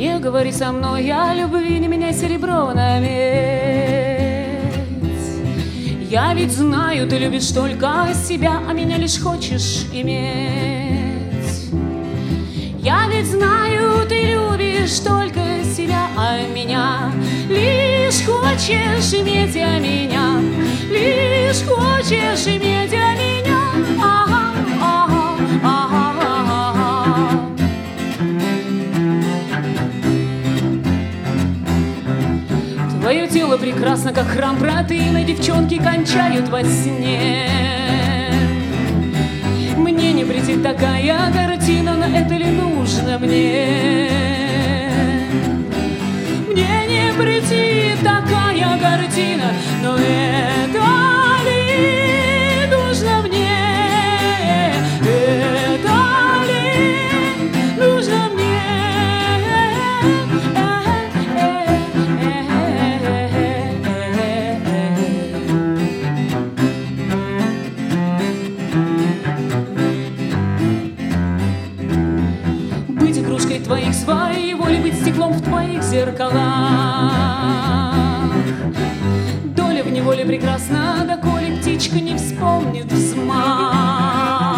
Не говори со мной о любви, не меняй серебро на медь. Я ведь знаю, ты любишь только себя, а меня лишь хочешь иметь. Я ведь знаю, ты любишь только себя, а меня лишь хочешь иметь, а меня лишь хочешь иметь, а меня. Ага, ага, ага, ага. Твое тело прекрасно, как храм протеина, девчонки кончают во сне. Мне не претит такая картина, но это ли нужно мне? Мне не претит такая картина, но это ли нужно мне? Это ли нужно мне? Быть игрушкой твоих своей воли, быть стеклом в твоих зеркалах. Доля в неволе прекрасна, доколе птичка не вспомнит взмах.